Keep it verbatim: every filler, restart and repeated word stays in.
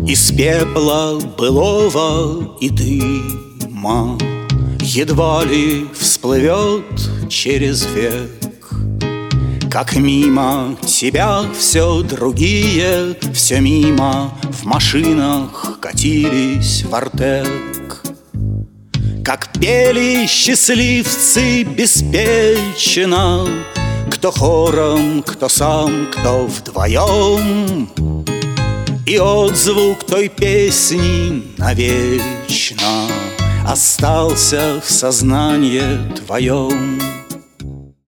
Из пепла былого и дыма едва ли всплывет через век, как мимо тебя все другие, все мимо в машинах катились в Артек. Как пели счастливцы беспечно, кто хором, кто сам, кто вдвоем, и отзвук той песни навечно остался в сознании твоем.